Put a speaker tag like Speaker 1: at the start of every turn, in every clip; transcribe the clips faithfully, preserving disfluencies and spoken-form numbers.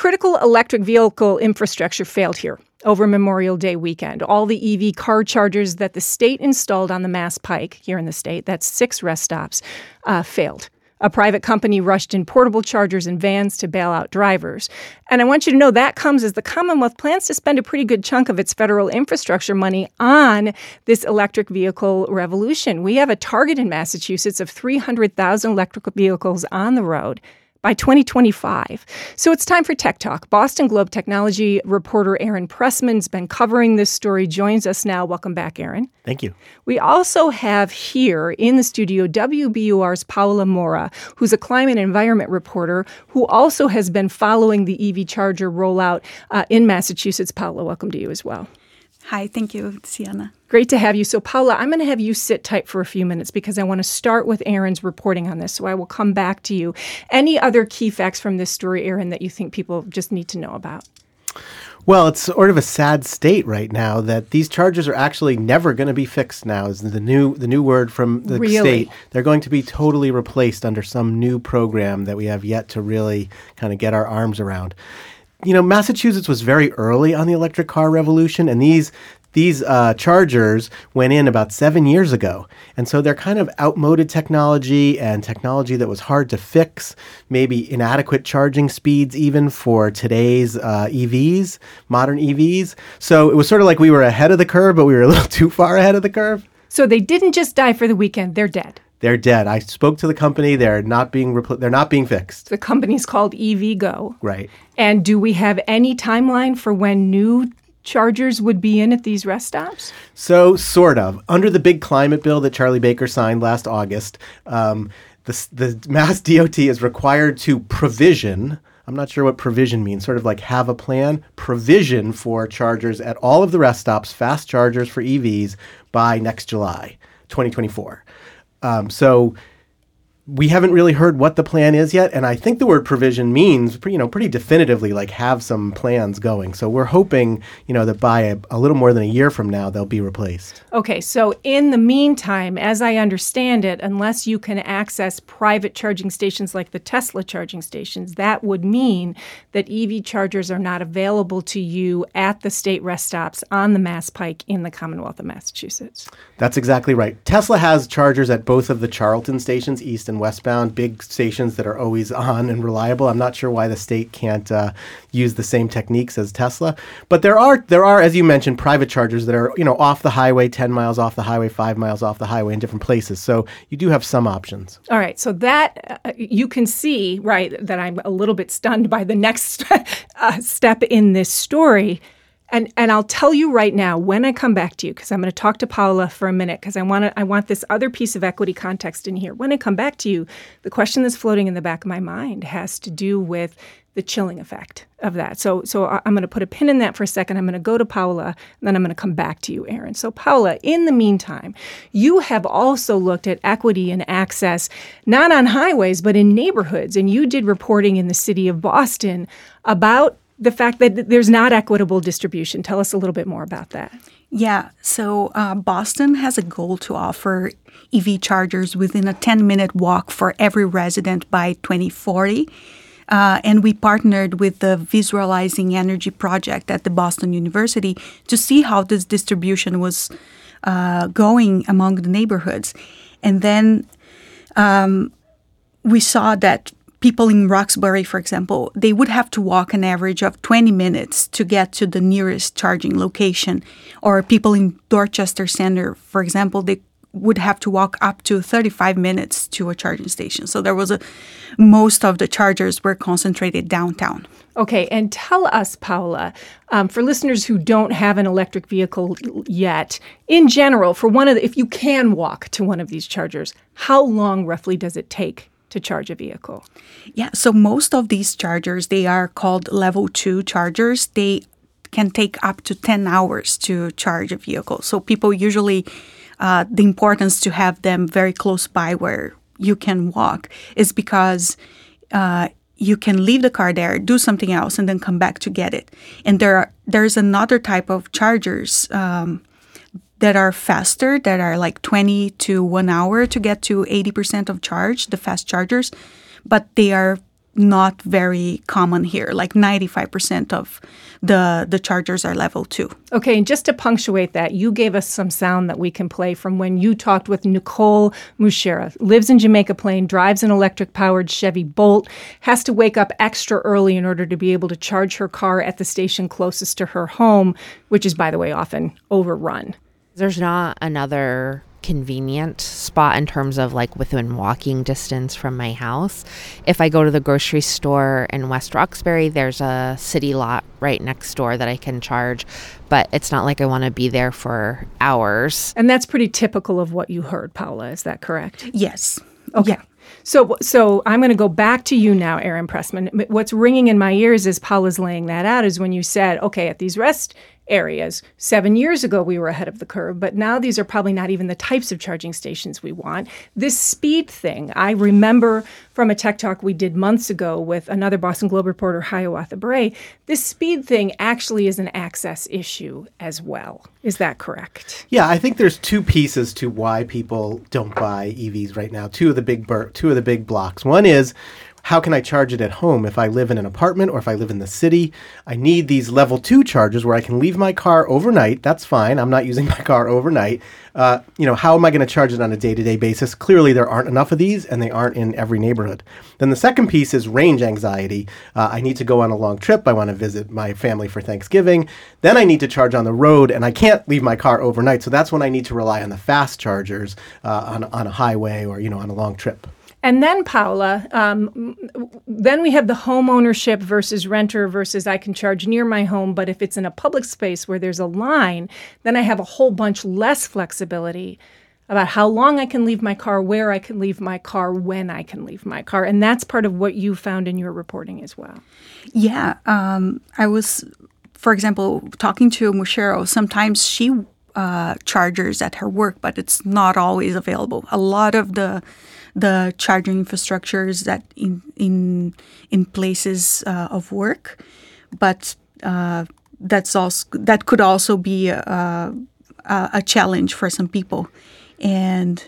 Speaker 1: critical electric vehicle infrastructure failed here over Memorial Day weekend. All the E V car chargers that the state installed on the Mass Pike here in the state, that's six rest stops, uh, failed. A private company rushed in portable chargers and vans to bail out drivers. And I want you to know that comes as the Commonwealth plans to spend a pretty good chunk of its federal infrastructure money on this electric vehicle revolution. We have a target in Massachusetts of three hundred thousand electric vehicles on the road by twenty twenty-five. So it's time for Tech Talk. Boston Globe technology reporter Aaron Pressman's been covering this story, joins us now. Welcome back, Aaron.
Speaker 2: Thank you.
Speaker 1: We also have here in the studio W B U R's Paola Mora, who's a climate and environment reporter who also has been following the E V charger rollout uh, in Massachusetts. Paola, welcome to you as well.
Speaker 3: Hi, thank you, Sienna.
Speaker 1: Great to have you. So, Paola, I'm going to have you sit tight for a few minutes because I want to start with Aaron's reporting on this, so I will come back to you. Any other key facts from this story, Aaron, that you think people just need to know about?
Speaker 2: Well, it's sort of a sad state right now that these chargers are actually never going to be fixed now, is the new the new word from the
Speaker 1: really?
Speaker 2: state. They're going to be totally replaced under some new program that we have yet to really kind of get our arms around. You know, Massachusetts was very early on the electric car revolution, and these these uh, chargers went in about seven years ago. And so they're kind of outmoded technology and technology that was hard to fix, maybe inadequate charging speeds even for today's uh, E Vs, modern E Vs. So it was sort of like we were ahead of the curve, but we were a little too far ahead of the curve.
Speaker 1: So they didn't just die for the weekend, they're dead.
Speaker 2: They're dead. I spoke to the company. They're not being repl- they're not being fixed.
Speaker 1: The company's called EVgo.
Speaker 2: Right.
Speaker 1: And do we have any timeline for when new chargers would be in at these rest stops?
Speaker 2: So, sort of. Under the big climate bill that Charlie Baker signed last August, um, the, the Mass D O T is required to provision, I'm not sure what provision means, sort of like have a plan, provision for chargers at all of the rest stops, fast chargers for E Vs, by next July, twenty twenty-four. Um, so we haven't really heard what the plan is yet, and I think the word provision means, you know, pretty definitively like have some plans going. So we're hoping, you know, that by a, a little more than a year from now, they'll be replaced.
Speaker 1: Okay, so in the meantime, as I understand it, unless you can access private charging stations like the Tesla charging stations, that would mean that E V chargers are not available to you at the state rest stops on the Mass Pike in the Commonwealth of Massachusetts.
Speaker 2: That's exactly right. Tesla has chargers at both of the Charlton stations, east and westbound, big stations that are always on and reliable. I'm not sure why the state can't uh, use the same techniques as Tesla. But there are, there are, as you mentioned, private chargers that are, you know, off the highway, ten miles off the highway, five miles off the highway in different places. So you do have some options.
Speaker 1: All right. So that uh, you can see, right, that I'm a little bit stunned by the next uh, step in this story. And and I'll tell you right now, when I come back to you, because I'm going to talk to Paola for a minute, because I want to I want this other piece of equity context in here. When I come back to you, the question that's floating in the back of my mind has to do with the chilling effect of that. So so I'm going to put a pin in that for a second. I'm going to go to Paola, and then I'm going to come back to you, Aaron. So Paola, in the meantime, you have also looked at equity and access, not on highways, but in neighborhoods. And you did reporting in the city of Boston about the fact that there's not equitable distribution. Tell us a little bit more about that.
Speaker 3: Yeah, so uh, Boston has a goal to offer E V chargers within a ten-minute walk for every resident by twenty forty. Uh, and we partnered with the Visualizing Energy Project at the Boston University to see how this distribution was uh, going among the neighborhoods. And then um, we saw that people in Roxbury, for example, they would have to walk an average of twenty minutes to get to the nearest charging location. Or people in Dorchester Center, for example, they would have to walk up to thirty-five minutes to a charging station. So there was a, most of the chargers were concentrated downtown.
Speaker 1: Okay, and tell us, Paola, um, for listeners who don't have an electric vehicle yet, in general, for one of the, if you can walk to one of these chargers, how long roughly does it take to charge a vehicle?
Speaker 3: Yeah, so most of these chargers, they are called level two chargers. They can take up to ten hours to charge a vehicle. So people usually, uh, the importance to have them very close by where you can walk is because uh, you can leave the car there, do something else, and then come back to get it. And there are, there's another type of chargers um, that are faster, that are like twenty to one hour to get to eighty percent of charge, the fast chargers, but they are not very common here. Like ninety-five percent of the the chargers are level two.
Speaker 1: Okay, and just to punctuate that, you gave us some sound that we can play from when you talked with Nicole Mushera, lives in Jamaica Plain, drives an electric-powered Chevy Bolt, has to wake up extra early in order to be able to charge her car at the station closest to her home, which is, by the way, often overrun.
Speaker 4: There's not another convenient spot in terms of like within walking distance from my house. If I go to the grocery store in West Roxbury, there's a city lot right next door that I can charge, but it's not like I want to be there for hours.
Speaker 1: And that's pretty typical of what you heard, Paula. Is that correct?
Speaker 3: Yes.
Speaker 1: Okay.
Speaker 3: Yeah.
Speaker 1: So so I'm going to go back to you now, Erin Pressman. What's ringing in my ears as Paula's laying that out is when you said, okay, at these rest areas, seven years ago we were ahead of the curve, but now these are probably not even the types of charging stations we want. This speed thing, I remember from a tech talk we did months ago with another Boston Globe reporter, Hiawatha Bray, this speed thing actually is an access issue as well. Is that correct?
Speaker 2: Yeah, I think there's two pieces to why people don't buy E Vs right now. Two of the big bur- two of the big blocks. One is, how can I charge it at home if I live in an apartment or if I live in the city? I need these level two chargers where I can leave my car overnight. That's fine. I'm not using my car overnight. Uh, you know, how am I going to charge it on a day-to-day basis? Clearly, there aren't enough of these, and they aren't in every neighborhood. Then the second piece is range anxiety. Uh, I need to go on a long trip. I want to visit my family for Thanksgiving. Then I need to charge on the road, and I can't leave my car overnight. So that's when I need to rely on the fast chargers uh, on, on a highway or, you know, on a long trip.
Speaker 1: And then, Paula, um, then we have the home ownership versus renter versus I can charge near my home, but if it's in a public space where there's a line, then I have a whole bunch less flexibility about how long I can leave my car, where I can leave my car, when I can leave my car. And that's part of what you found in your reporting as well.
Speaker 3: Yeah. Um, I was, for example, talking to Mushero. Sometimes she uh, chargers at her work, but it's not always available. A lot of the the charging infrastructures that in in in places uh, of work, but uh, that's also that could also be a, a, a challenge for some people, and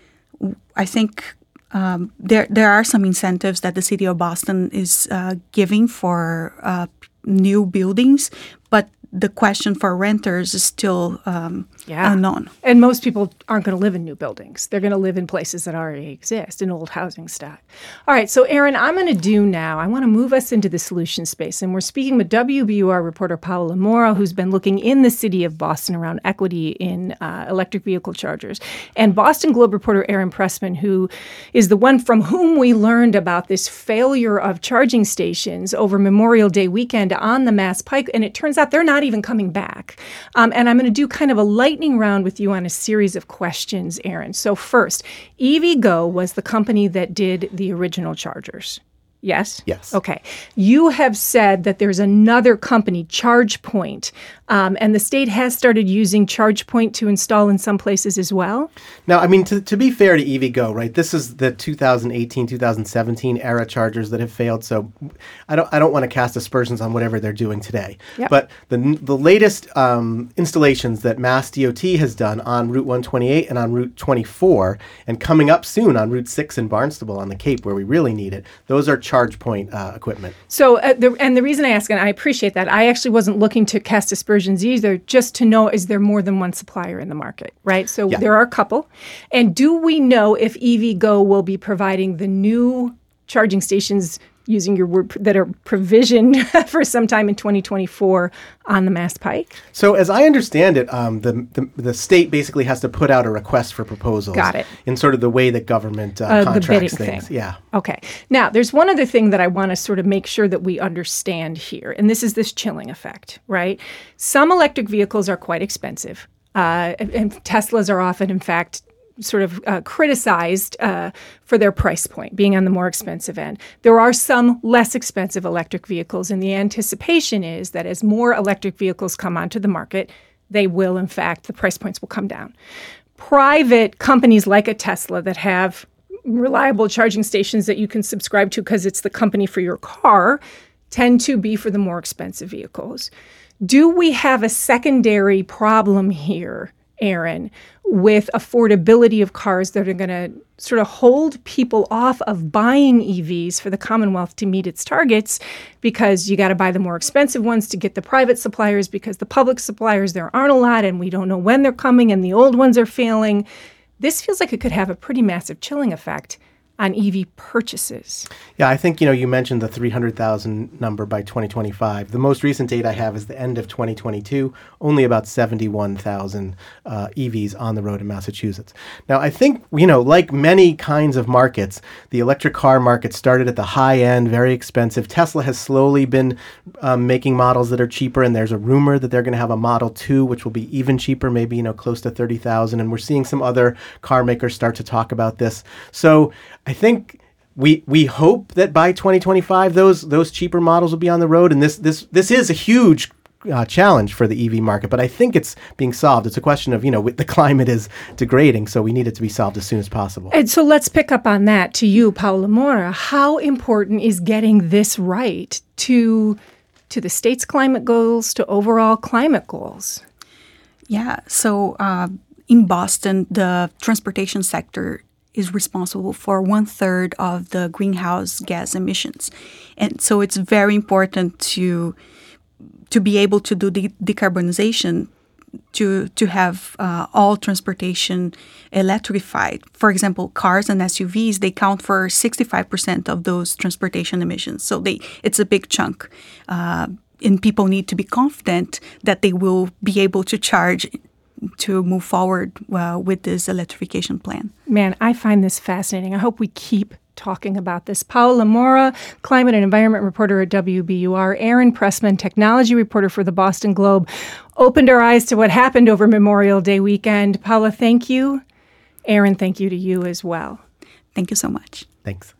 Speaker 3: I think um, there there are some incentives that the city of Boston is uh, giving for uh, new buildings, but the question for renters is still um, yeah. unknown.
Speaker 1: And most people aren't going to live in new buildings. They're going to live in places that already exist, in old housing stock. All right, so Erin, I'm going to do now, I want to move us into the solution space. And we're speaking with W B U R reporter Paula Mora, who's been looking in the city of Boston around equity in uh, electric vehicle chargers. And Boston Globe reporter Erin Pressman, who is the one from whom we learned about this failure of charging stations over Memorial Day weekend on the Mass Pike. And it turns out they're not even coming back. Um, and I'm going to do kind of a lightning round with you on a series of questions, Erin. So first, EVgo was the company that did the original chargers. Yes?
Speaker 2: Yes.
Speaker 1: Okay. You have said that there's another company, ChargePoint, um, and the state has started using ChargePoint to install in some places as well?
Speaker 2: Now, I mean, to, to be fair to EVgo, right, this is the two thousand eighteen, two thousand seventeen era chargers that have failed, so I don't I don't want to cast aspersions on whatever they're doing today.
Speaker 1: Yep.
Speaker 2: But the the latest um, installations that Mass D O T has done on Route one twenty-eight and on Route twenty-four, and coming up soon on Route six in Barnstable on the Cape, where we really need it, those are ChargePoint uh, equipment.
Speaker 1: So, uh, the, and the reason I ask, and I appreciate that, I actually wasn't looking to cast aspersions either, just to know, is there more than one supplier in the market, right? So
Speaker 2: Yeah.
Speaker 1: there are a couple. And do we know if EVgo will be providing the new charging stations, using your word, that are provisioned for sometime in twenty twenty-four on the Mass Pike?
Speaker 2: So as I understand it, um, the, the the state basically has to put out a request for proposals.
Speaker 1: Got it.
Speaker 2: In sort of the way that government uh,
Speaker 1: Uh, the
Speaker 2: contracts
Speaker 1: bidding
Speaker 2: things.
Speaker 1: thing.
Speaker 2: Yeah.
Speaker 1: Okay. Now, there's one other thing that I want to sort of make sure that we understand here, and this is this chilling effect, right? Some electric vehicles are quite expensive, uh, and, and Teslas are often, in fact, sort of uh, criticized uh, for their price point, being on the more expensive end. There are some less expensive electric vehicles, and the anticipation is that as more electric vehicles come onto the market, they will, in fact, the price points will come down. Private companies like a Tesla that have reliable charging stations that you can subscribe to because it's the company for your car tend to be for the more expensive vehicles. Do we have a secondary problem here Aaron, with affordability of cars that are going to sort of hold people off of buying E Vs for the Commonwealth to meet its targets, because you got to buy the more expensive ones to get the private suppliers, because the public suppliers, there aren't a lot and we don't know when they're coming and the old ones are failing. This feels like it could have a pretty massive chilling effect on E V purchases.
Speaker 2: Yeah, I think, you know, you mentioned the three hundred thousand number by twenty twenty-five. The most recent date I have is the end of twenty twenty-two, only about seventy-one thousand uh, E Vs on the road in Massachusetts. Now, I think, you know, like many kinds of markets, the electric car market started at the high end, very expensive. Tesla has slowly been um, making models that are cheaper, and there's a rumor that they're going to have a Model two, which will be even cheaper, maybe, you know, close to thirty thousand. And we're seeing some other car makers start to talk about this. So I think we we hope that by twenty twenty-five those those cheaper models will be on the road, and this this this is a huge uh, challenge for the E V market. But I think it's being solved. It's a question of, you know, the climate is degrading, so we need it to be solved as soon as possible.
Speaker 1: And so let's pick up on that to you, Paula Mora. How important is getting this right to to the state's climate goals, to overall climate goals?
Speaker 3: Yeah. So uh, in Boston, the transportation sector is responsible for one third of the greenhouse gas emissions. And so it's very important to to be able to do the decarbonization, to to have uh, all transportation electrified. For example, cars and S U Vs, they count for sixty-five percent of those transportation emissions. So they it's a big chunk. Uh, and people need to be confident that they will be able to charge to move forward uh, with this electrification plan.
Speaker 1: Man, I find this fascinating. I hope we keep talking about this. Paula Mora, climate and environment reporter at W B U R, Aaron Pressman, technology reporter for the Boston Globe, opened our eyes to what happened over Memorial Day weekend. Paula, thank you. Aaron, thank you to you as well.
Speaker 3: Thank you so much.
Speaker 2: Thanks.